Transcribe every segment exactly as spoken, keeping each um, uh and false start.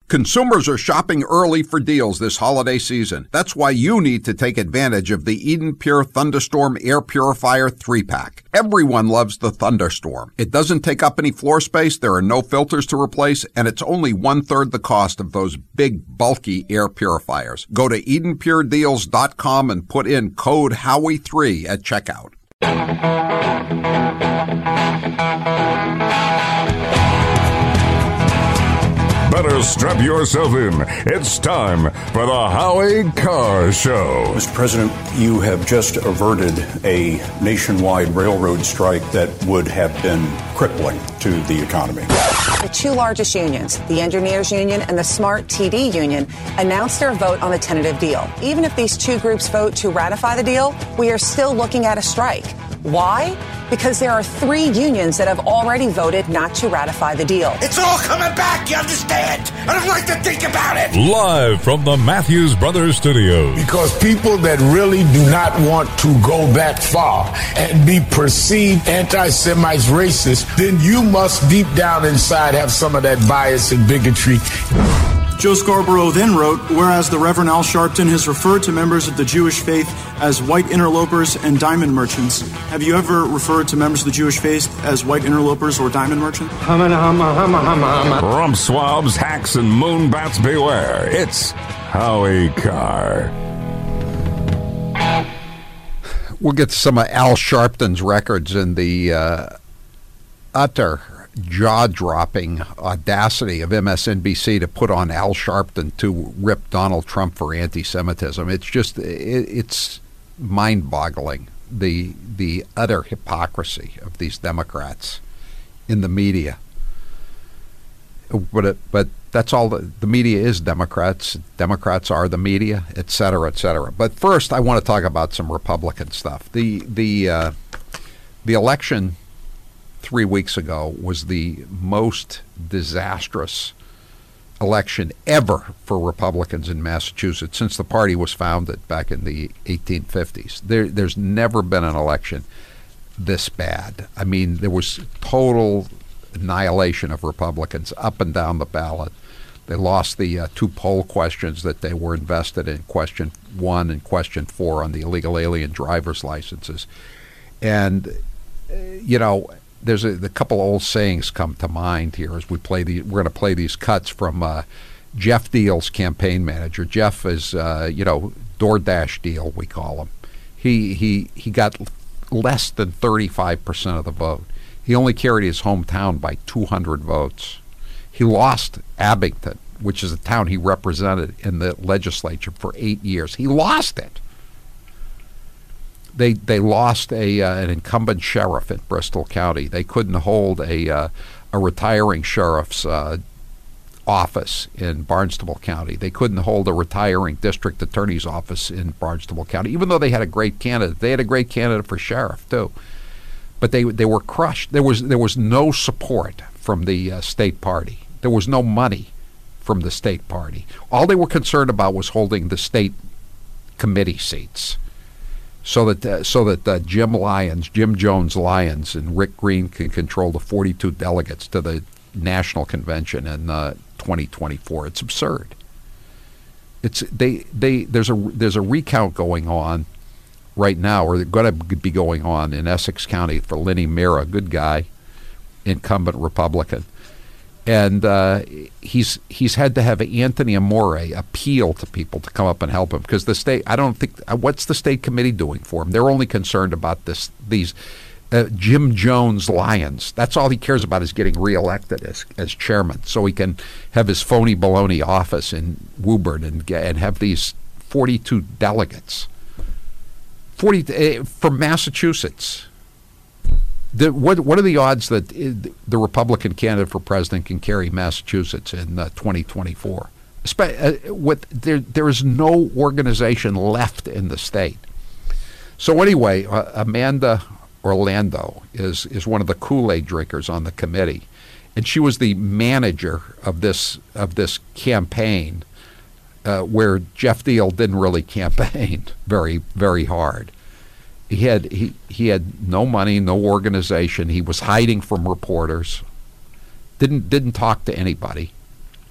Consumers are shopping early for deals this holiday season. That's why you need to take advantage of the Eden Pure Thunderstorm Air Purifier three pack. Everyone loves the Thunderstorm. It doesn't take up any floor space, there are no filters to replace, and it's only one-third the cost of those big, bulky air purifiers. Go to Eden Pure Deals dot com and put in code Howie three at checkout. Better strap yourself in. It's time for the Howie Carr Show. Mister President, you have just averted a nationwide railroad strike that would have been crippling to the economy. The two largest unions, the Engineers Union and the Smart T D Union, announced their vote on the tentative deal. Even if these two groups vote to ratify the deal, we are still looking at a strike. Why? Because there are three unions that have already voted not to ratify the deal. It's all coming back, you understand? I don't like to think about it. Live from the Matthews Brothers Studios. Because people that really do not want to go that far and be perceived anti-Semites, racist, then you must deep down inside have some of that bias and bigotry. Joe Scarborough then wrote, whereas the Reverend Al Sharpton has referred to members of the Jewish faith as white interlopers and diamond merchants. Have you ever referred to members of the Jewish faith as white interlopers or diamond merchants? Rump swabs, hacks, and moonbats beware. It's Howie Carr. We'll get to some of Al Sharpton's records and the uh, utter jaw-dropping audacity of M S N B C to put on Al Sharpton to rip Donald Trump for anti-Semitism. It's just, it, it's mind-boggling, the the utter hypocrisy of these Democrats in the media. But it, but that's all, the, the media is Democrats. Democrats are the media, et cetera, et cetera. But first, I want to talk about some Republican stuff. The, the, uh, the election three weeks ago was the most disastrous election ever for Republicans in Massachusetts since the party was founded back in the eighteen fifties. There, there's never been an election this bad. I mean, there was total annihilation of Republicans up and down the ballot. They lost the uh, two poll questions that they were invested in, question one and question four on the illegal alien driver's licenses. And, uh, you know, There's a, a couple old sayings come to mind here as we play the. We're going to play these cuts from uh, Jeff Deal's campaign manager. Jeff is, uh, you know, DoorDash Deal, we call him. He he he got less than thirty-five percent of the vote. He only carried his hometown by two hundred votes. He lost Abington, which is a town he represented in the legislature for eight years. He lost it. They they lost a uh, an incumbent sheriff in Bristol County. They couldn't hold a uh, a retiring sheriff's uh, office in Barnstable County. They couldn't hold a retiring district attorney's office in Barnstable County, even though they had a great candidate. They had a great candidate for sheriff too, but they they were crushed. There was there was no support from the uh, state party. There was no money from the state party. All they were concerned about was holding the state committee seats, so that uh, so that uh, Jim Lyons, Jim Jones Lyons, and Rick Green can control the forty-two delegates to the national convention in uh, twenty twenty-four. It's absurd. It's they they there's a there's a recount going on right now, or they're going to be going on in Essex County for Lenny Mira, good guy, incumbent Republican. And uh, he's he's had to have Anthony Amore appeal to people to come up and help him, because the state, I don't think, what's the state committee doing for him? They're only concerned about this these uh, Jim Jones Lyons. That's all he cares about, is getting reelected as as chairman, so he can have his phony baloney office in Woburn and and have these forty-two delegates, forty uh, from Massachusetts. The, what what are the odds that the Republican candidate for president can carry Massachusetts in uh, twenty twenty-four? Uh, with there there is no organization left in the state. So anyway, uh, Amanda Orlando is is one of the Kool-Aid drinkers on the committee, and she was the manager of this of this campaign, uh, where Jeff Deal didn't really campaign very very hard. He had he, he had no money, no organization. He was hiding from reporters. Didn't didn't talk to anybody.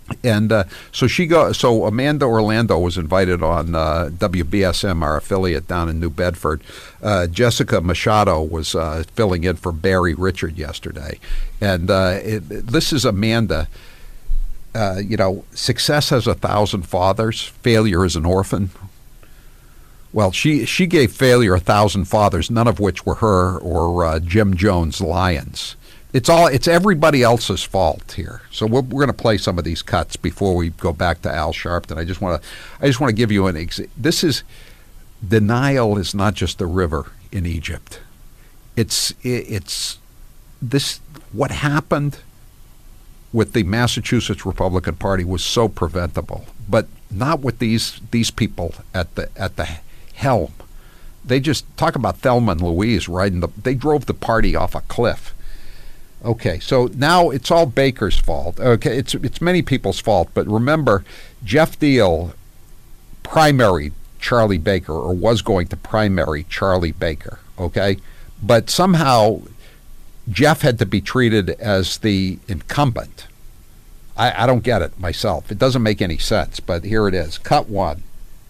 And uh, so she go. So Amanda Orlando was invited on uh, W B S M, our affiliate down in New Bedford. Uh, Jessica Machado was uh, filling in for Barry Richard yesterday, and uh, it, this is Amanda. Uh, you know, success has a thousand fathers. Failure is an orphan. Well, she she gave failure a thousand fathers, none of which were her or uh, Jim Jones' Lions. It's all it's everybody else's fault here. So we're, we're going to play some of these cuts before we go back to Al Sharpton. I just want to I just want to give you an ex- this is the Nile is not just a river in Egypt. It's it, it's this what happened with the Massachusetts Republican Party was so preventable, but not with these these people at the at the helm. They just talk about Thelma and Louise riding the they drove the party off a cliff. Okay, so now it's all Baker's fault. Okay, it's it's many people's fault, but remember, Jeff Deal primaried Charlie Baker, or was going to primary Charlie Baker, okay? But somehow Jeff had to be treated as the incumbent. I, I don't get it myself. It doesn't make any sense, but here it is. Cut one.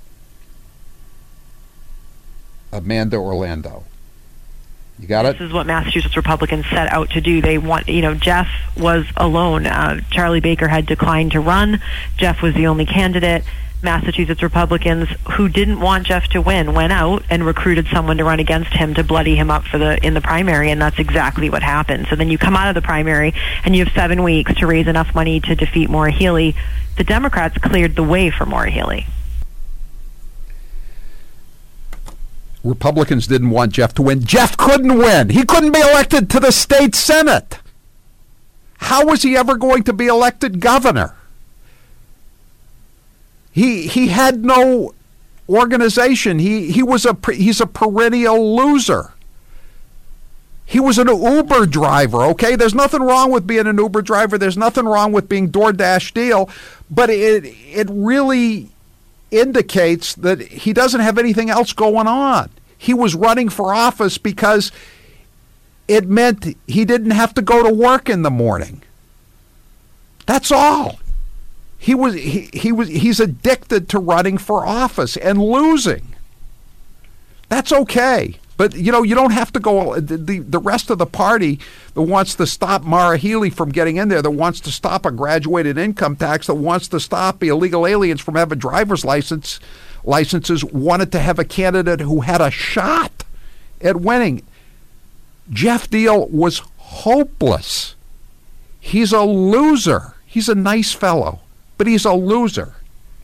Amanda Orlando. You got it? This is what Massachusetts Republicans set out to do. They want, you know, Jeff was alone. Uh, Charlie Baker had declined to run. Jeff was the only candidate. Massachusetts Republicans who didn't want Jeff to win went out and recruited someone to run against him to bloody him up for the in the primary, and that's exactly what happened. So then you come out of the primary and you have seven weeks to raise enough money to defeat Maura Healey. The Democrats cleared the way for Maura Healey. Republicans didn't want Jeff to win. Jeff couldn't win. He couldn't be elected to the state Senate. How was he ever going to be elected governor? He he had no organization. He he was a he's a perennial loser. He was an Uber driver, okay? There's nothing wrong with being an Uber driver. There's nothing wrong with being DoorDash Deal, but it it really indicates that he doesn't have anything else going on. He was running for office because it meant he didn't have to go to work in the morning. That's all. He was he, he was he's addicted to running for office and losing. That's okay. But, you know, you don't have to go, the, the, the rest of the party that wants to stop Maura Healey from getting in there, that wants to stop a graduated income tax, that wants to stop illegal aliens from having driver's license licenses, wanted to have a candidate who had a shot at winning. Jeff Deal was hopeless. He's a loser. He's a nice fellow, but he's a loser.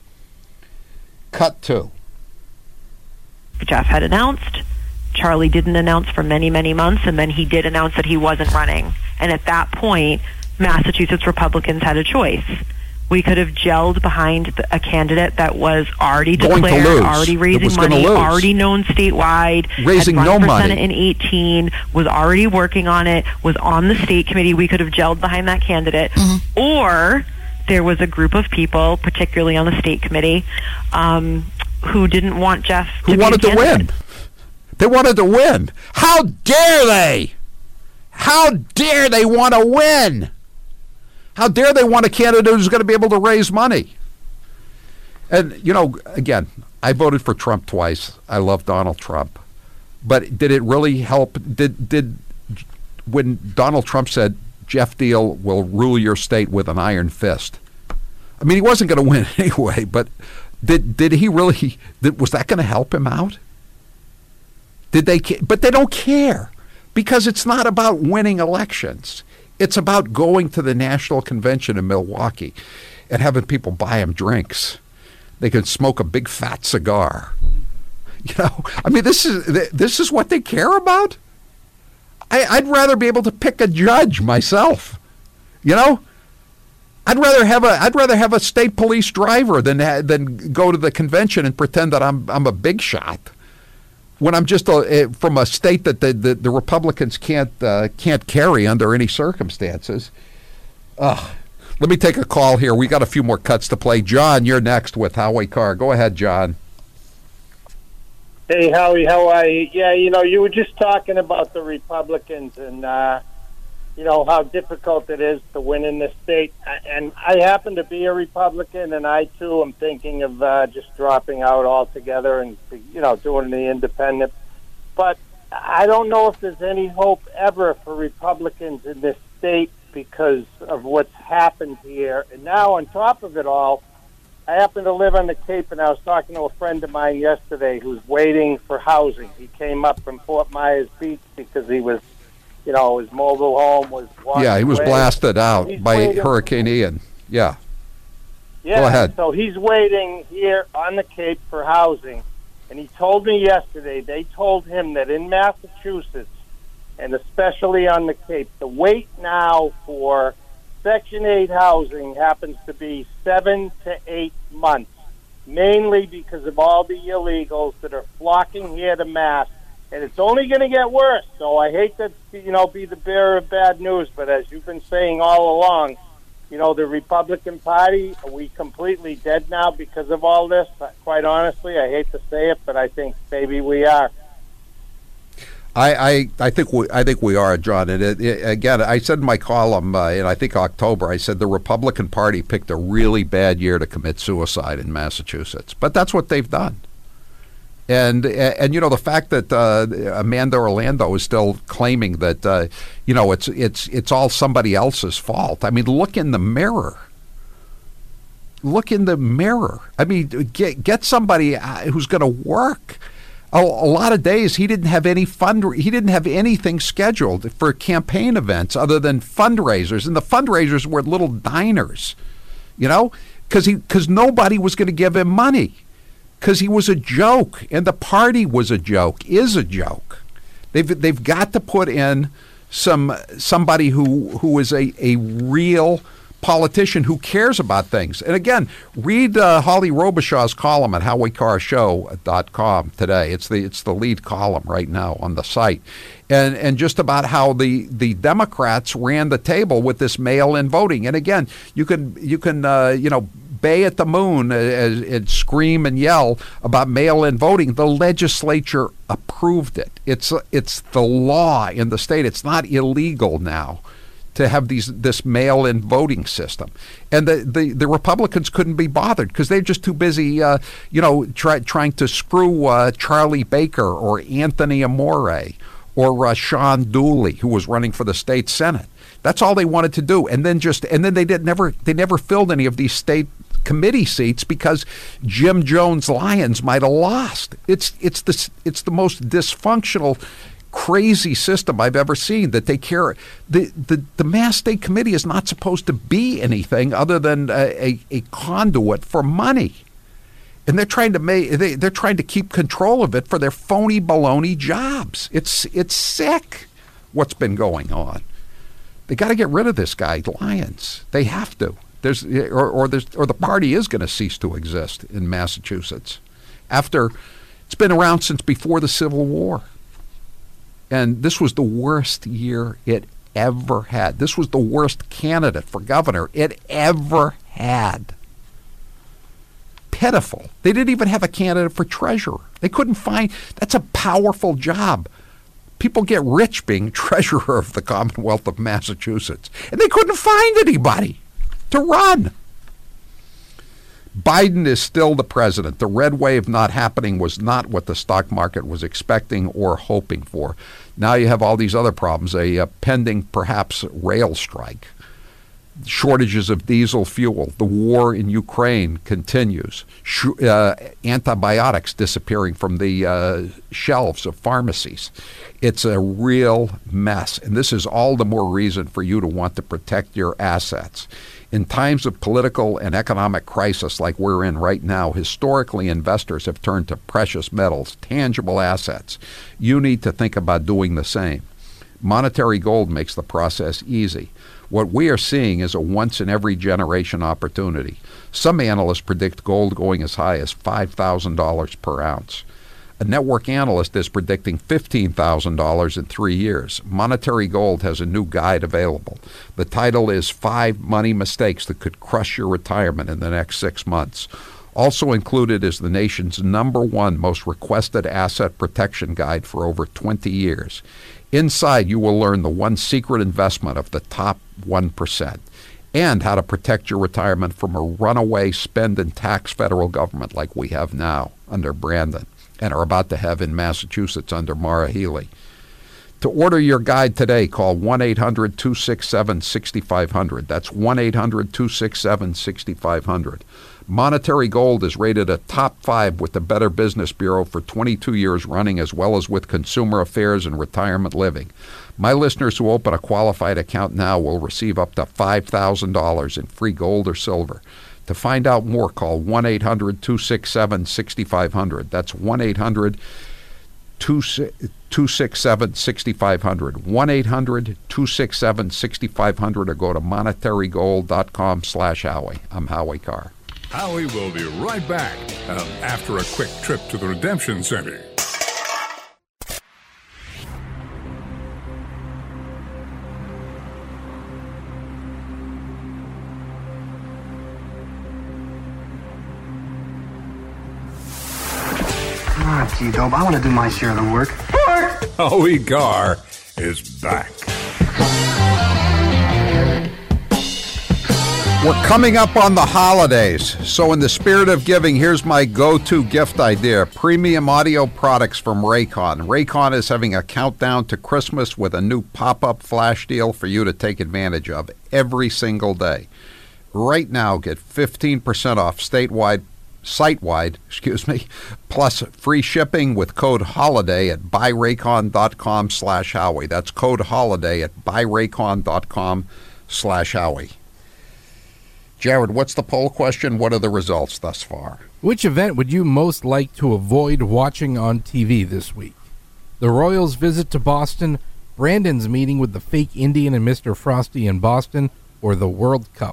Cut two. Jeff had announced. Charlie didn't announce for many, many months, and then he did announce that he wasn't running. And at that point, Massachusetts Republicans had a choice. We could have gelled behind a candidate that was already declared, already raising money, already known statewide, raising had no run for money. Senate in eighteen, was already working on it, was on the state committee. We could have gelled behind that candidate. Mm-hmm. Or there was a group of people, particularly on the state committee, um, who didn't want Jeff to who be wanted a to candidate. win. They wanted to win. How dare they? How dare they want to win? How dare they want a candidate who's going to be able to raise money? And, you know, again, I voted for Trump twice. I love Donald Trump. But did it really help? Did did when Donald Trump said, Jeff Deal will rule your state with an iron fist? I mean, he wasn't going to win anyway, but did did he really, did, was that going to help him out? Did they? But they don't care, because it's not about winning elections. It's about going to the national convention in Milwaukee and having people buy them drinks. They can smoke a big fat cigar. You know, I mean, this is this is what they care about. I, I'd rather be able to pick a judge myself. You know, I'd rather have a I'd rather have a state police driver than than go to the convention and pretend that I'm I'm a big shot, when I'm just a, from a state that the, the, the Republicans can't uh, can't carry under any circumstances. Uh, let me take a call here. We got a few more cuts to play. John, you're next with Howie Carr. Go ahead, John. Hey, Howie, how are you? Yeah, you know, you were just talking about the Republicans, and uh, you know, how difficult it is to win in this state. And I happen to be a Republican, and I, too, am thinking of uh, just dropping out altogether and, you know, doing the independent. But I don't know if there's any hope ever for Republicans in this state because of what's happened here. And now, on top of it all, I happen to live on the Cape, and I was talking to a friend of mine yesterday who's waiting for housing. He came up from Fort Myers Beach because he was, you know, his mobile home was washed Yeah, he was away. blasted out He's by waiting. Hurricane Ian. Yeah. Yeah, Go ahead. So he's waiting here on the Cape for housing. And he told me yesterday, they told him that in Massachusetts, and especially on the Cape, the wait now for Section eight housing happens to be seven to eight months, mainly because of all the illegals that are flocking here to Mass. And it's only going to get worse. So I hate to, you know, be the bearer of bad news, but as you've been saying all along, you know, the Republican Party, are we completely dead now because of all this? Quite honestly, I hate to say it, but I think maybe we are. I, I, I think we I think we are, John. And it, it, again, I said in my column uh, in I think October, I said the Republican Party picked a really bad year to commit suicide in Massachusetts, but that's what they've done. And and you know the fact that uh, Amanda Orlando is still claiming that uh, you know it's it's it's all somebody else's fault. I mean, look in the mirror. Look in the mirror. I mean, get get somebody who's going to work. A, a lot of days he didn't have any fund. He didn't have anything scheduled for campaign events other than fundraisers, and the fundraisers were little diners, you know, because he because nobody was going to give him money, because he was a joke, and the party was a joke, is a joke. They've they've got to put in some somebody who who is a a real politician who cares about things. And again, read uh, Holly Robichaux's column at howie carr show dot com today. It's the it's the lead column right now on the site, and and just about how the the Democrats ran the table with this mail-in voting. And again, you can you can uh, you know bay at the moon and, and scream and yell about mail-in voting. The legislature approved it. It's it's the law in the state. It's not illegal now to have these this mail-in voting system, and the, the, the Republicans couldn't be bothered because they're just too busy, uh, you know, try, trying to screw uh, Charlie Baker or Anthony Amore or uh, Sean Dooley, who was running for the state senate. That's all they wanted to do, and then just and then they did never they never filled any of these state committee seats because Jim Jones Lyons might have lost. It's it's the it's the most dysfunctional, crazy system I've ever seen. That they care. The, the the Mass State Committee is not supposed to be anything other than a, a, a conduit for money, and they're trying to make they they're trying to keep control of it for their phony baloney jobs. It's it's sick what's been going on. They got to get rid of this guy Lyons. They have to. There's or or there's or the party is going to cease to exist in Massachusetts after it's been around since before the Civil War. And this was the worst year it ever had. This was the worst candidate for governor it ever had. Pitiful. They didn't even have a candidate for treasurer. They couldn't find, that's a powerful job. People get rich being treasurer of the Commonwealth of Massachusetts. And they couldn't find anybody to run. Biden is still the president. The red wave not happening was not what the stock market was expecting or hoping for. Now you have all these other problems, a, a pending, perhaps, rail strike, shortages of diesel fuel, the war in Ukraine continues, Sh- uh, antibiotics disappearing from the uh, shelves of pharmacies. It's a real mess, and this is all the more reason for you to want to protect your assets. In times of political and economic crisis like we're in right now, historically investors have turned to precious metals, tangible assets. You need to think about doing the same. Monetary gold makes the process easy. What we are seeing is a once-in-every-generation opportunity. Some analysts predict gold going as high as five thousand dollars per ounce. A network analyst is predicting fifteen thousand dollars in three years. Monetary Gold has a new guide available. The title is Five Money Mistakes That Could Crush Your Retirement in the Next Six Months. Also included is the nation's number one most requested asset protection guide for over twenty years. Inside, you will learn the one secret investment of the top one percent and how to protect your retirement from a runaway spend and tax federal government like we have now under Brandon and are about to have in Massachusetts under Maura Healey. To order your guide today, call one eight hundred two six seven six five zero zero. That's one eight hundred two six seven six five zero zero. Monetary Gold is rated a top five with the Better Business Bureau for twenty-two years running, as well as with Consumer Affairs and Retirement Living. My listeners who open a qualified account now will receive up to five thousand dollars in free gold or silver. To find out more, call one eight hundred two six seven six five zero zero. That's one eight hundred two six seven six five zero zero. one eight hundred two six seven six five zero zero or go to monetary gold dot com slash Howie. I'm Howie Carr. Howie will be right back um, after a quick trip to the Redemption Center. Ah, T-Dope, I want to do my share of the work. Howie Carr is back. We're coming up on the holidays, so in the spirit of giving, here's my go-to gift idea. Premium audio products from Raycon. Raycon is having a countdown to Christmas with a new pop-up flash deal for you to take advantage of every single day. Right now, get fifteen percent off statewide, site-wide, excuse me, plus free shipping with code HOLIDAY at buy raycon dot com slash Howie. That's code HOLIDAY at buy raycon dot com slash Howie. Jared, what's the poll question? What are the results thus far? Which event would you most like to avoid watching on T V this week? The Royals' visit to Boston, Brandon's meeting with the fake Indian and Mister Frosty in Boston, or the World Cup?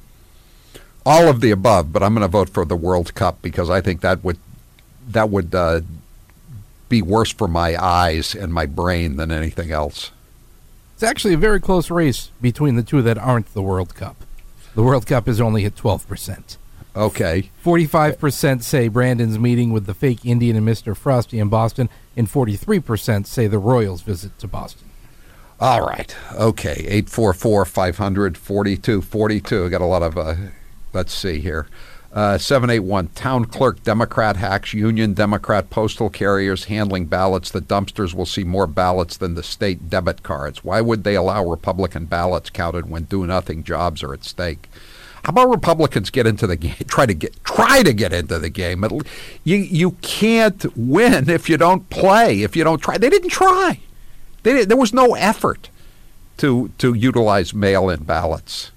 All of the above, but I'm going to vote for the World Cup because I think that would that would uh, be worse for my eyes and my brain than anything else. It's actually a very close race between the two that aren't the World Cup. The World Cup is only at twelve percent. Okay. forty-five percent say Brandon's meeting with the fake Indian and Mister Frosty in Boston, and forty-three percent say the Royals' visit to Boston. All right. Okay. eight four four, five hundred, forty-two forty-two. I got a lot of, uh, let's see here. Uh, seven eight one, town clerk, Democrat hacks, union Democrat postal carriers handling ballots. The dumpsters will see more ballots than the state debit cards. Why would they allow Republican ballots counted when do-nothing jobs are at stake? How about Republicans get into the game? Try to get try to get into the game. You you can't win if you don't play. If you don't try, they didn't try. They didn't, there was no effort to to utilize mail-in ballots.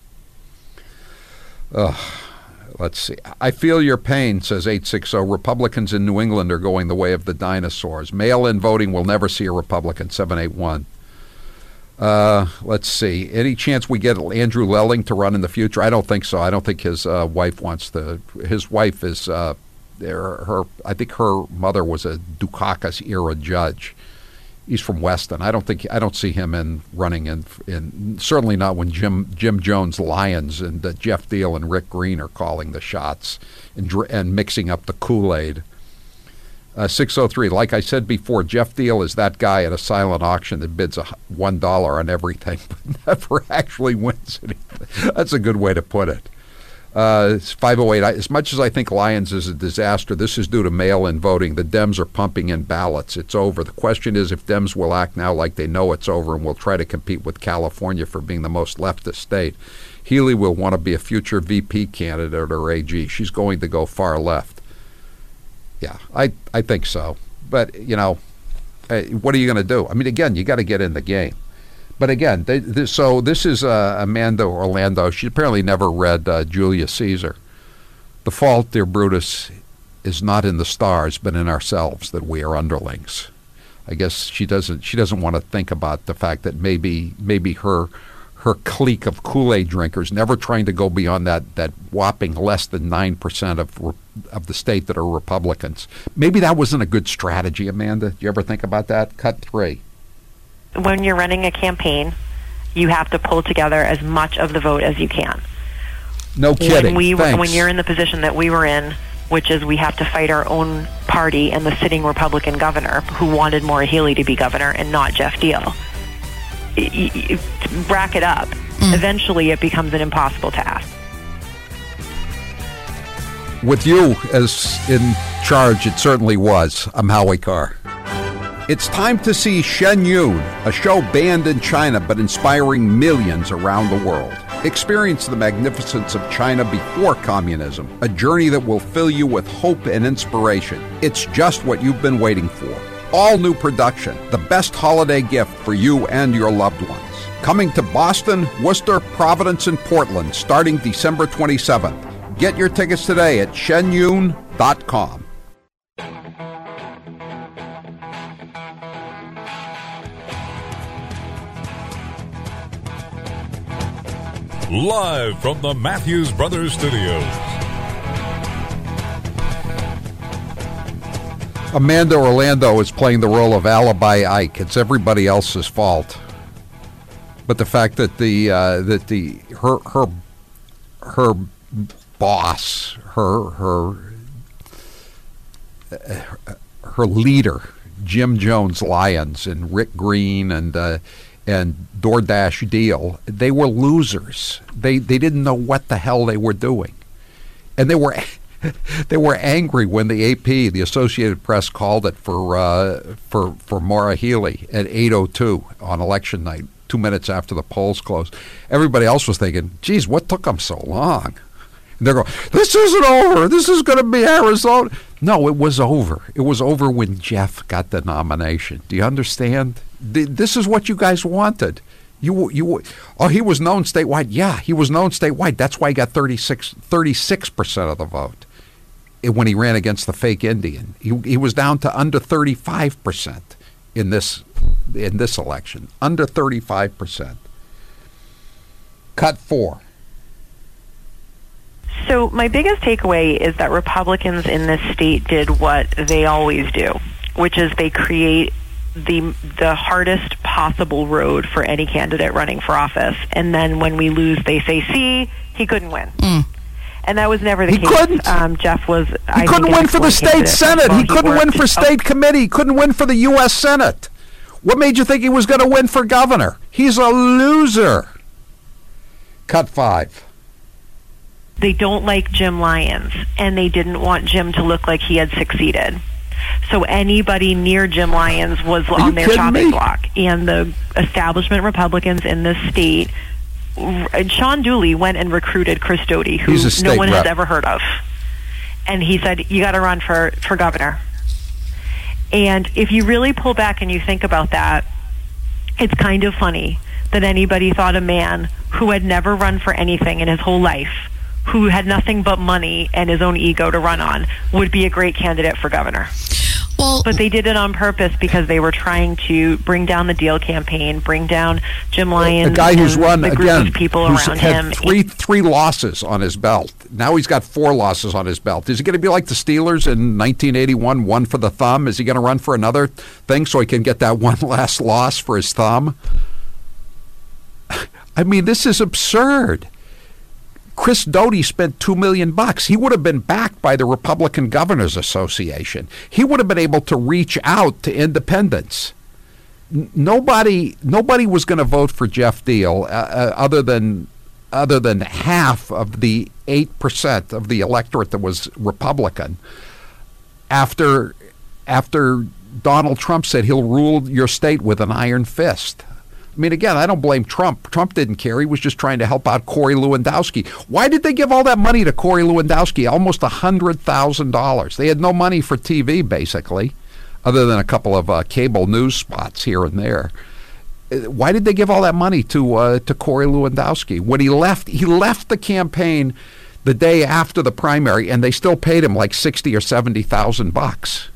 Ugh. Let's see. I feel your pain, says eight six zero. Republicans in New England are going the way of the dinosaurs. Mail-in voting will never see a Republican, seven eight one. Uh, let's see. Any chance we get Andrew Lelling to run in the future? I don't think so. I don't think his uh, wife wants to. His wife is, uh, her, her. I think her mother was a Dukakis-era judge. He's from Weston. I don't think I don't see him in running in, in certainly not when Jim Jim Jones Lions and uh, Jeff Deal and Rick Green are calling the shots and and mixing up the Kool-Aid. Uh, six oh three. Like I said before, Jeff Deal is that guy at a silent auction that bids a one dollar on everything but never actually wins anything. That's a good way to put it. Uh, it's five oh eight. As much as I think Lyons is a disaster, this is due to mail-in voting. The Dems are pumping in ballots. It's over. The question is if Dems will act now like they know it's over and will try to compete with California for being the most leftist state. Healey will want to be a future V P candidate or A G. She's going to go far left. Yeah, I, I think so. But, you know, uh, what are you going to do? I mean, again, you got to get in the game. But again, they, this, so this is uh, Amanda Orlando. She apparently never read uh, Julius Caesar. The fault, dear Brutus, is not in the stars, but in ourselves, that we are underlings. I guess she doesn't. She doesn't want to think about the fact that maybe, maybe her, her clique of Kool-Aid drinkers, never trying to go beyond that, that whopping less than nine percent of of the state that are Republicans. Maybe that wasn't a good strategy, Amanda. Did you ever think about that? Cut three. When you're running a campaign, you have to pull together as much of the vote as you can. No kidding. When, we, Thanks. when you're in the position that we were in, which is we have to fight our own party and the sitting Republican governor who wanted Maura Healey to be governor and not Jeff Deal. Y- y- rack it up. Mm. Eventually it becomes an impossible task. With you as in charge, it certainly was. I'm Howie Carr. It's time to see Shen Yun, a show banned in China but inspiring millions around the world. Experience the magnificence of China before communism, a journey that will fill you with hope and inspiration. It's just what you've been waiting for. All new production, the best holiday gift for you and your loved ones. Coming to Boston, Worcester, Providence, and Portland starting December twenty-seventh. Get your tickets today at shen yun dot com. Live from the Matthews Brothers Studios. Amanda Orlando is playing the role of Alibi Ike. It's everybody else's fault. But the fact that the uh, that the her her her boss, her her uh, her leader, Jim Jones Lyons and Rick Green and uh, and DoorDash Deal, they were losers. They they didn't know what the hell they were doing, and they were they were angry when the A P, the Associated Press, called it for uh, for for Maura Healey at eight oh two on election night, two minutes after the polls closed. Everybody else was thinking, "Geez, what took them so long?" And they're going, "This isn't over. This is going to be Arizona." No, it was over. It was over when Jeff got the nomination. Do you understand? This is what you guys wanted. You, you, oh, he was known statewide. Yeah, he was known statewide. That's why he got thirty-six percent of the vote when he ran against the fake Indian. He, he was down to under thirty-five percent in this in this election. Under thirty-five percent. Cut four. So my biggest takeaway is that Republicans in this state did what they always do, which is they create the the hardest possible road for any candidate running for office. And then when we lose, they say, see, he couldn't win. Mm. And that was never the he case. Couldn't. Um, Jeff was, He I couldn't think, win for the state candidate. Senate. Well, he couldn't he win for state oh. committee. He couldn't win for the U S Senate. What made you think he was going to win for governor? He's a loser. Cut five. They don't like Jim Lyons, and they didn't want Jim to look like he had succeeded. So anybody near Jim Lyons was Are on their kidding chopping me? block. And the establishment Republicans in this state, and Sean Dooley went and recruited Chris Doty, who He's a state no one rep. has ever heard of. And he said, you got to run for, for governor. And if you really pull back and you think about that, it's kind of funny that anybody thought a man who had never run for anything in his whole life, who had nothing but money and his own ego to run on, would be a great candidate for governor. Well, but they did it on purpose because they were trying to bring down the Deal campaign, bring down Jim Lyons, a guy who's and run the group again, of people who's around had him. three three losses on his belt. Now he's got four losses on his belt. Is he going to be like the Steelers in nineteen eighty-one, one for the thumb? Is he going to run for another thing so he can get that one last loss for his thumb? I mean, this is absurd. Chris Doty spent two million bucks. He would have been backed by the Republican Governors Association. He would have been able to reach out to independents. N- nobody, nobody was going to vote for Jeff Deal uh, uh, other than other than half of the eight percent of the electorate that was Republican. After after Donald Trump said he'll rule your state with an iron fist. I mean, again, I don't blame Trump. Trump didn't care. He was just trying to help out Corey Lewandowski. Why did they give all that money to Corey Lewandowski? Almost one hundred thousand dollars. They had no money for T V, basically, other than a couple of uh, cable news spots here and there. Why did they give all that money to uh, to Corey Lewandowski? When he left, he left the campaign the day after the primary, and they still paid him like sixty or seventy thousand bucks.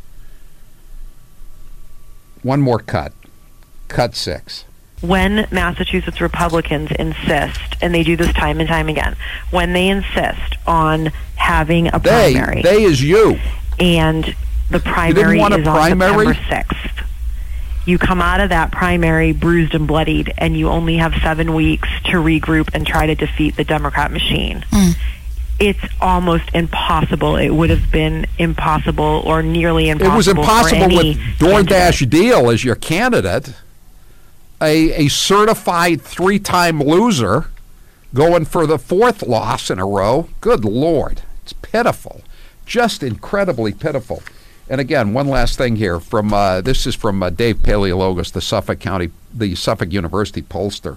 One more cut. Cut six. When Massachusetts Republicans insist, and they do this time and time again, when they insist on having a They, primary, they is you. and the primary want a is primary? on September sixth, you come out of that primary bruised and bloodied, and you only have seven weeks to regroup and try to defeat the Democrat machine. Mm. it's almost impossible. It would have been impossible or nearly impossible. It was impossible for with DoorDash Deal as your candidate, a, a certified three-time loser going for the fourth loss in a row. Good Lord. It's pitiful. Just incredibly pitiful. And again, one last thing here. From uh, this is from uh, Dave Paleologos, the Suffolk County, the Suffolk University pollster.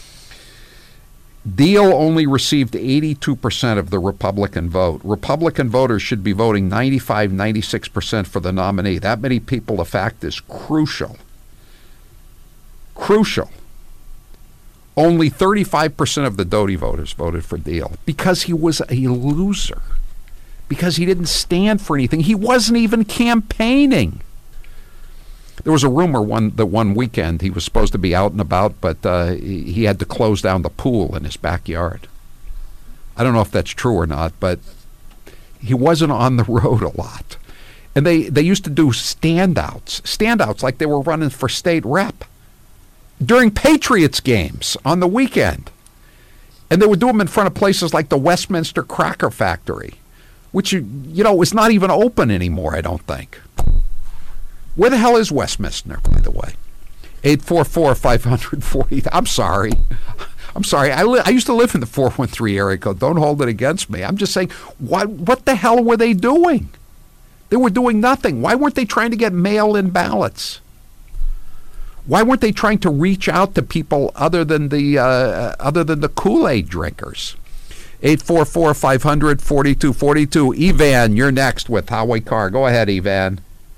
Deal only received eighty-two percent of the Republican vote. Republican voters should be voting ninety-five, ninety-six percent for the nominee. That many people, the fact is crucial. Crucial. Only thirty-five percent of the Doty voters voted for Deal because he was a loser. Because he didn't stand for anything. He wasn't even campaigning. There was a rumor one that one weekend he was supposed to be out and about, but uh, he, he had to close down the pool in his backyard. I don't know if that's true or not, but he wasn't on the road a lot. And they, they used to do standouts, standouts like they were running for state rep during Patriots games on the weekend. And they would do them in front of places like the Westminster Cracker Factory, which, you, you know, is not even open anymore, I don't think. Where the hell is Westminster, by the way? eight four four, five four zero. I'm sorry. I'm sorry. I, li- I used to live in the four one three area code. Don't hold it against me. I'm just saying, what, what the hell were they doing? They were doing nothing. Why weren't they trying to get mail-in ballots? Why weren't they trying to reach out to people other than the uh, other than the Kool-Aid drinkers? eight four four, five hundred, forty-two forty-two. Evan, you're next with Howie Carr. Go ahead, Evan.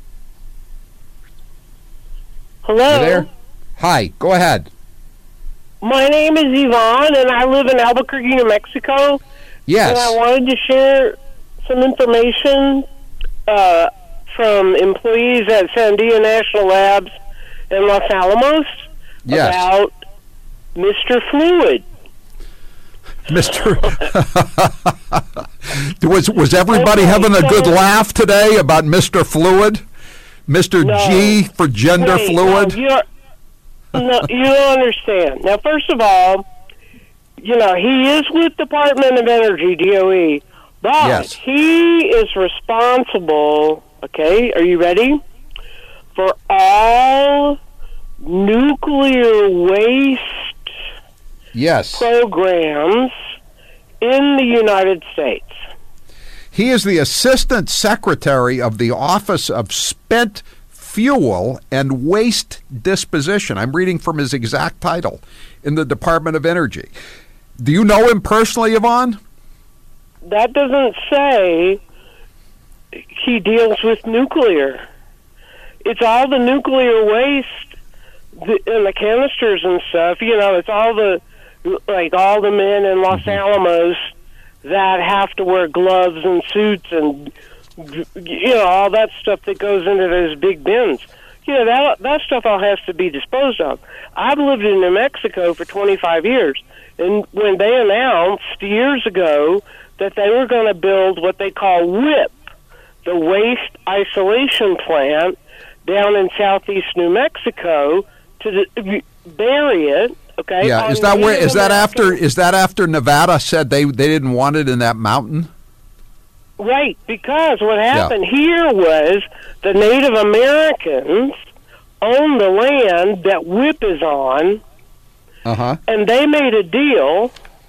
Hello. You there? Hi. Go ahead. My name is Yvonne, and I live in Albuquerque, New Mexico. Yes. And I wanted to share some information uh, from employees at Sandia National Labs in Los Alamos yes. about Mister Fluid. Mister was was everybody okay, having a so good laugh today about Mister Fluid? Mister No. G for gender Wait, fluid? No, you're, no, you don't understand. Now, first of all, you know, he is with Department of Energy, D O E, but yes. he is responsible, okay, are you ready? For all nuclear waste yes. programs in the United States. He is the Assistant Secretary of the Office of Spent Fuel and Waste Disposition. I'm reading from his exact title in the Department of Energy. Do you know him personally, Yvonne? That doesn't say he deals with nuclear. It's all the nuclear waste and the canisters and stuff. You know, it's all the, like all the men in Los mm-hmm. Alamos that have to wear gloves and suits and, you know, all that stuff that goes into those big bins. You know, that that stuff all has to be disposed of. I've lived in New Mexico for twenty-five years, and when they announced years ago that they were going to build what they call WIPP, the Waste Isolation Plant, down in southeast New Mexico to d- bury it. Okay. Yeah, is that where? Is that after? Is that after Nevada said they they didn't want it in that mountain? Right, because what happened yeah. here was the Native Americans owned the land that WIPP is on, uh-huh. and they made a deal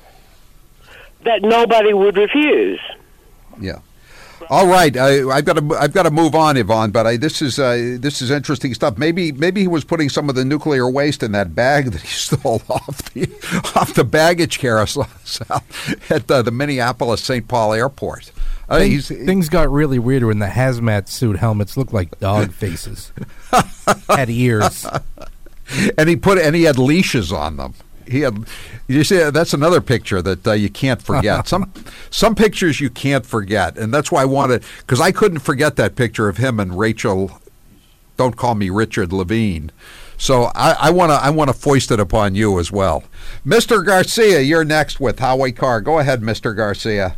that nobody would refuse. Yeah. All right, I, I've got to I've got to move on, Yvonne. But I, this is uh, this is interesting stuff. Maybe maybe he was putting some of the nuclear waste in that bag that he stole off the off the baggage carousel at uh, the Minneapolis Saint Paul Airport. Uh, things, things got really weird when the hazmat suit helmets looked like dog faces, had ears, and he put and he had leashes on them. He had, you see, that's another picture that uh, you can't forget. Some some pictures you can't forget, and that's why I wanted, because I couldn't forget that picture of him and Rachel. Don't call me Richard Levine. So I want to I want to foist it upon you as well, Mister Garcia. You're next with Howie Carr. Go ahead, Mister Garcia.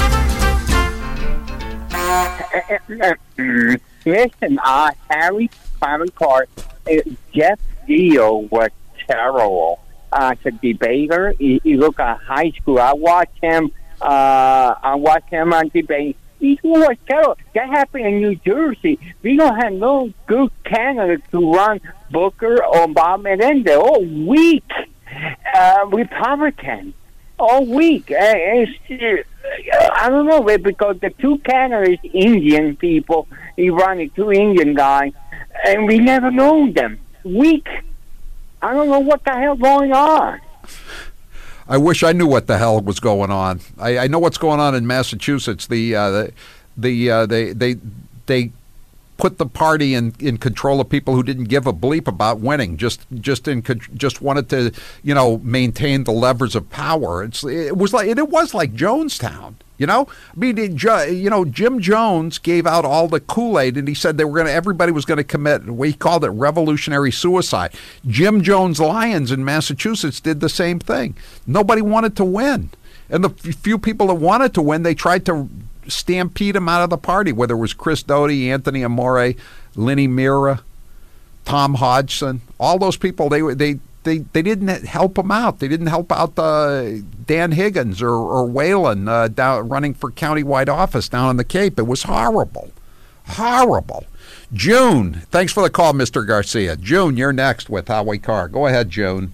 Listen, uh, Harry Howie Carr, uh, Jeff Deal was terrible. Uh, as a debater, he, he looked at high school. I watched him uh, on watching him on debate. You know what, Carol? That happened in New Jersey. We don't have no good candidates to run Booker, Obama, and they're all weak uh, Republicans. All weak. Uh, it's, uh, I don't know, because the two candidates, Indian people, he running two Indian guys, and we never know them. Weak. I don't know what the hell going on. I wish I knew what the hell was going on. I, I know what's going on in Massachusetts. The uh, the, the uh, they they they put the party in, in control of people who didn't give a bleep about winning. Just just in just wanted to you know maintain the levers of power. It's it was like it was like Jonestown. You know, I mean, it, you know, Jim Jones gave out all the Kool-Aid, and he said they were going to. Everybody was going to commit. We called it revolutionary suicide. Jim Jones Lions in Massachusetts did the same thing. Nobody wanted to win, and the few people that wanted to win, they tried to stampede him out of the party. Whether it was Chris Doty, Anthony Amore, Lenny Mira, Tom Hodgson, all those people, they they. They they didn't help him out. They didn't help out uh, Dan Higgins or, or Whalen uh, down, running for countywide office down on the Cape. It was horrible. Horrible. June, thanks for the call, Mister Garcia. June, you're next with Howie Carr. Go ahead, June.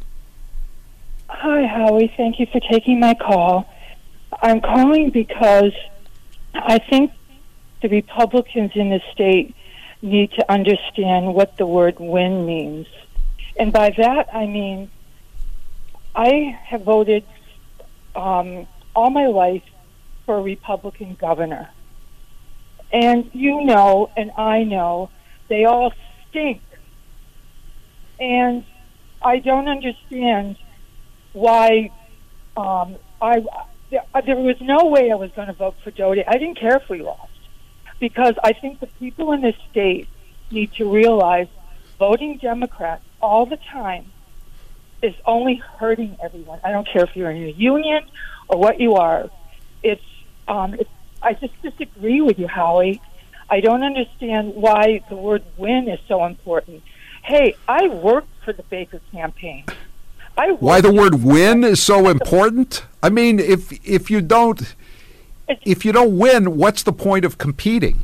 Hi, Howie. Thank you for taking my call. I'm calling because I think the Republicans in the state need to understand what the word win means. And by that, I mean, I have voted um, all my life for a Republican governor. And you know, and I know, they all stink. And I don't understand why um, I there, there was no way I was going to vote for Doty. I didn't care if we lost. Because I think the people in this state need to realize voting Democrat all the time is only hurting everyone. I don't care if you're in a union or what you are. It's, um, it's I just disagree with you, Howie. I don't understand why the word win is so important. Hey, I worked for the Baker campaign. I why the word win is so important? I mean, if if you don't if you don't win, what's the point of competing?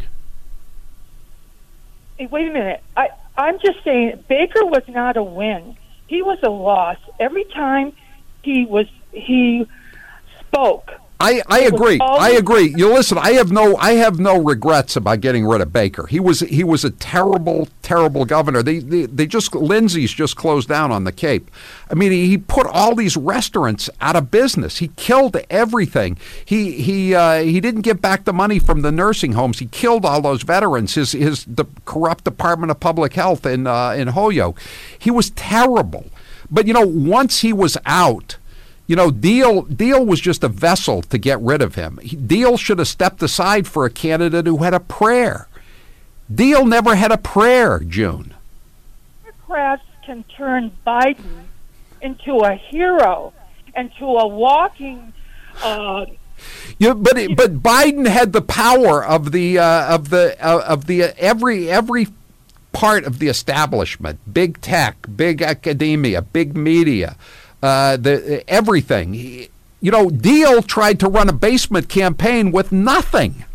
Hey, wait a minute. I I'm just saying, Baker was not a win. He was a loss. Every time he was, he spoke. I, I agree. I agree. You listen. I have no I have no regrets about getting rid of Baker. He was he was a terrible terrible governor. They they, they just Lindsay's just closed down on the Cape. I mean, he, he put all these restaurants out of business. He killed everything. He he uh, he didn't get back the money from the nursing homes. He killed all those veterans. His his the corrupt Department of Public Health in uh, in Holyoke. He was terrible. But you know, once he was out. You know, Deal Deal was just a vessel to get rid of him. He, Deal should have stepped aside for a candidate who had a prayer. Deal never had a prayer, June. Democrats can turn Biden into a hero, into a walking. Uh, yeah, but but Biden had the power of the uh, of the uh, of the uh, every every part of the establishment, big tech, big academia, big media. Uh, the everything. You know, Deal tried to run a basement campaign with nothing.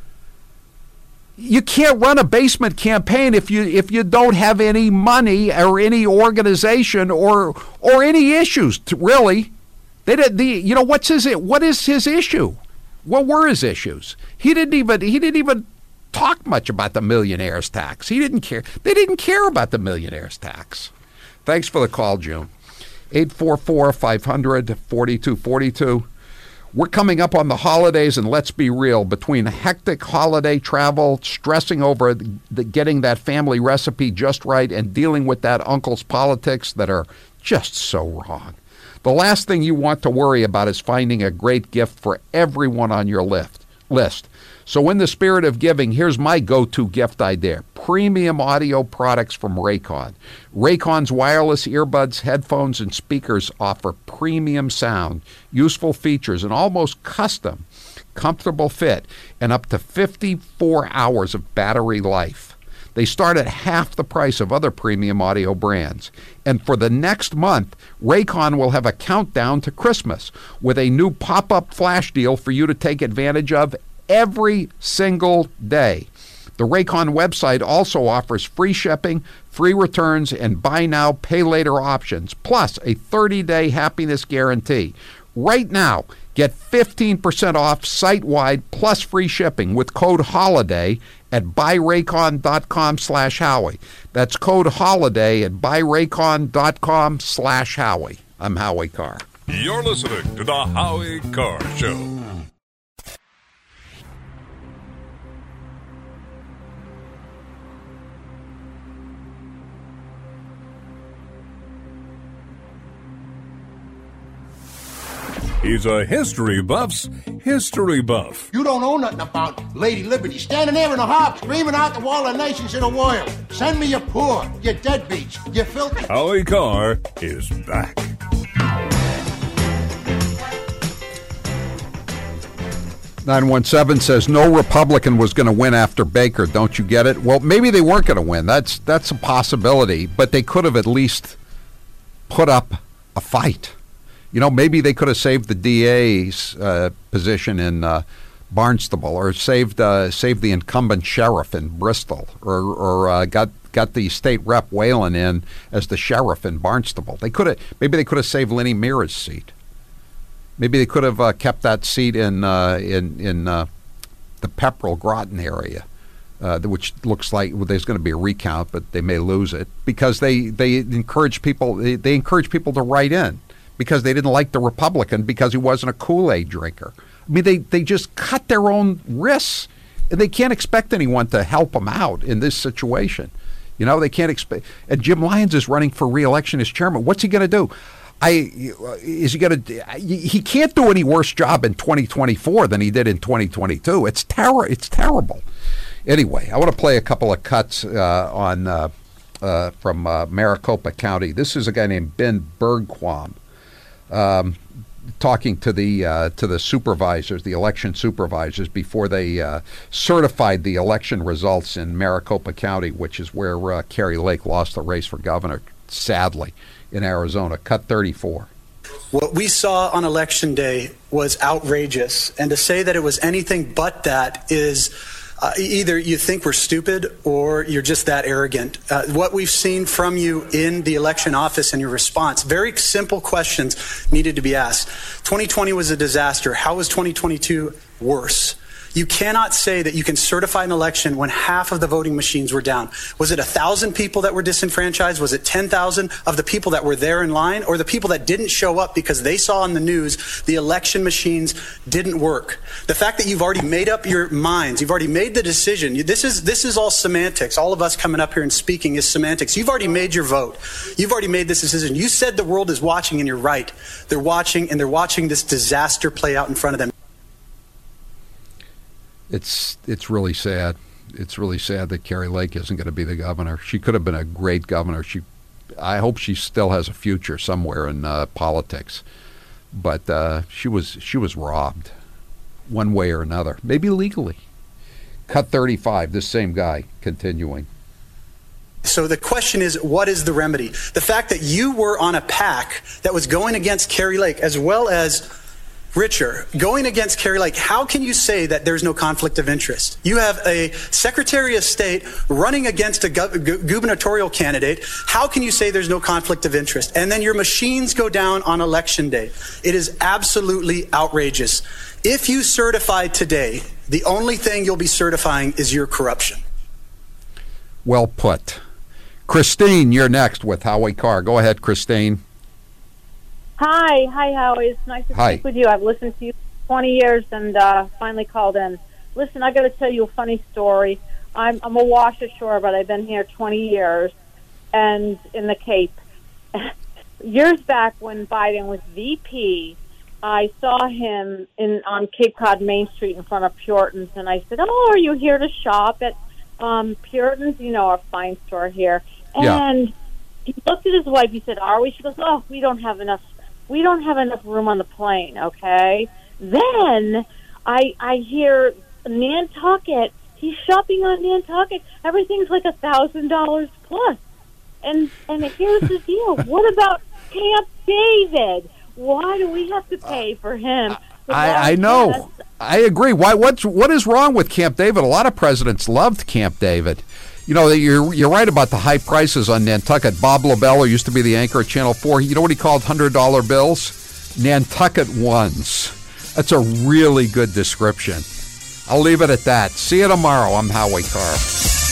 You can't run a basement campaign if you if you don't have any money or any organization or or any issues. To, really, they did the. You know what's his what is his issue? What were his issues? He didn't even he didn't even talk much about the millionaires tax. He didn't care. They didn't care about the millionaires tax. Thanks for the call, June. eight four four, five hundred, forty-two forty-two. We're coming up on the holidays, and let's be real, between hectic holiday travel, stressing over the, getting that family recipe just right, and dealing with that uncle's politics that are just so wrong. The last thing you want to worry about is finding a great gift for everyone on your list. list. So in the spirit of giving, here's my go-to gift idea. Premium audio products from Raycon. Raycon's wireless earbuds, headphones, and speakers offer premium sound, useful features, and almost custom, comfortable fit, and up to fifty-four hours of battery life. They start at half the price of other premium audio brands. And for the next month, Raycon will have a countdown to Christmas with a new pop-up flash deal for you to take advantage of every single day. The Raycon website also offers free shipping, free returns, and buy now, pay later options, plus a thirty-day happiness guarantee. Right now, get fifteen percent off site-wide plus free shipping with code HOLIDAY at buyraycon.com slash Howie. That's code HOLIDAY at buyraycon.com slash Howie. I'm Howie Carr. You're listening to the Howie Carr Show. He's a history buff's history buff. You don't know nothing about Lady Liberty standing there in a harp screaming out to all the nations in the world. Send me your poor, your deadbeats, your filthy. Howie Carr is back. nine one seven says no Republican was going to win after Baker. Don't you get it? Well, maybe they weren't going to win. That's that's a possibility, but they could have at least put up a fight. You know, maybe they could have saved the D A's uh, position in uh, Barnstable, or saved uh, saved the incumbent sheriff in Bristol, or or uh, got got the state rep Whalen in as the sheriff in Barnstable. They could have maybe they could have saved Lenny Mira's seat. Maybe they could have uh, kept that seat in uh, in in uh, the Pepperell Groton area, uh, which looks like well, there's going to be a recount, but they may lose it because they they encourage people they, they encourage people to write in. Because they didn't like the Republican because he wasn't a Kool-Aid drinker. I mean, they, they just cut their own wrists. And they can't expect anyone to help them out in this situation. You know, they can't expect. And Jim Lyons is running for re-election as chairman. What's he going to do? I is he going to? He can't do any worse job in twenty twenty-four than he did in twenty twenty-two. It's terror. It's terrible. Anyway, I want to play a couple of cuts uh, on uh, uh, from uh, Maricopa County. This is a guy named Ben Bergquam. Um, talking to the uh, to the supervisors, the election supervisors, before they uh, certified the election results in Maricopa County, which is where uh, Kari Lake lost the race for governor, sadly, in Arizona. Cut thirty-four. What we saw on Election Day was outrageous, and to say that it was anything but that is Uh, either you think we're stupid or you're just that arrogant. Uh, what we've seen from you in the election office and your response, very simple questions needed to be asked. twenty twenty was a disaster. How was twenty twenty-two worse? You cannot say that you can certify an election when half of the voting machines were down. Was it one thousand people that were disenfranchised? Was it ten thousand of the people that were there in line? Or the people that didn't show up because they saw on the news the election machines didn't work? The fact that you've already made up your minds, you've already made the decision. This is, this is all semantics. All of us coming up here and speaking is semantics. You've already made your vote. You've already made this decision. You said the world is watching, and you're right. They're watching, and they're watching this disaster play out in front of them. It's it's really sad. It's really sad that Kari Lake isn't going to be the governor. She could have been a great governor. She, I hope she still has a future somewhere in uh, politics, but uh, she was she was robbed, one way or another, maybe legally. Cut thirty-five. This same guy continuing. So the question is, what is the remedy? The fact that you were on a PAC that was going against Kari Lake, as well as Richer, going against Kari Lake, how can you say that there's no conflict of interest? You have a Secretary of State running against a gu- gu- gubernatorial candidate. How can you say there's no conflict of interest? And then your machines go down on Election Day. It is absolutely outrageous. If you certify today, the only thing you'll be certifying is your corruption. Well put. Christine, you're next with Howie Carr. Go ahead, Christine. Hi, hi, Howie. It's nice to Hi. speak with you. I've listened to you for twenty years and uh, finally called in. Listen, I got to tell you a funny story. I'm, I'm a Wash ashore, but I've been here twenty years, and in the Cape. Years back when Biden was V P, I saw him in on Cape Cod Main Street in front of Puritan's, and I said, "Oh, are you here to shop at um, Puritan's? You know, our fine store here." And yeah. He looked at his wife. He said, "Are we?" She goes, "Oh, we don't have enough." We don't have enough room on the plane, okay? Then I I hear Nantucket He's shopping on Nantucket. Everything's like a thousand dollars plus. And and here's the deal. What about Camp David? Why do we have to pay for him? I, I know. I agree. Why? What's what is wrong with Camp David? A lot of presidents loved Camp David. You know, you're you're right about the high prices on Nantucket. Bob Lobel, who used to be the anchor at Channel four, you know what he called hundred dollar bills? Nantucket ones. That's a really good description. I'll leave it at that. See you tomorrow. I'm Howie Carr.